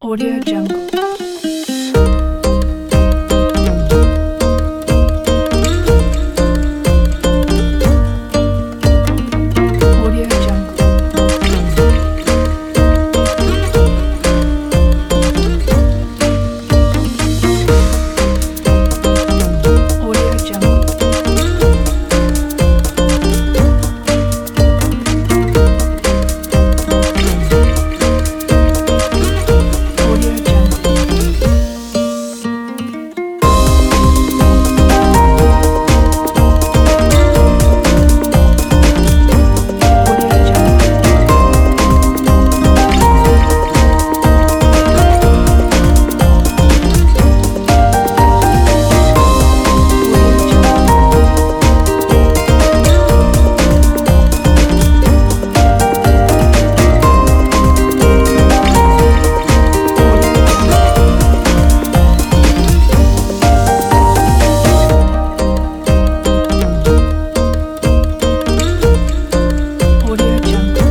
Audio Jungle. Audio Jungle. Audio Jungle. Audio Jungle. Audio Jungle. Audio Jungle. Audio Jungle.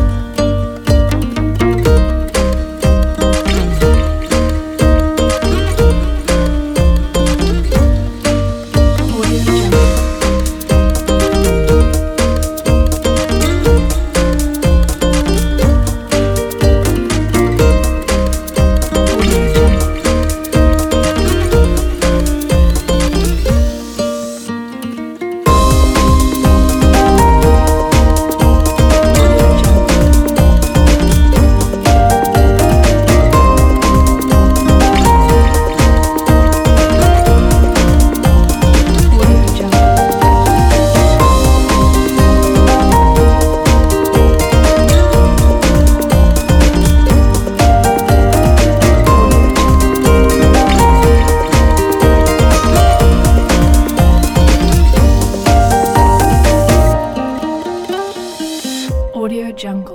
Audio Jungle. Audio Jungle. Audio Jungle. Audio Jungle. Audio Jungle.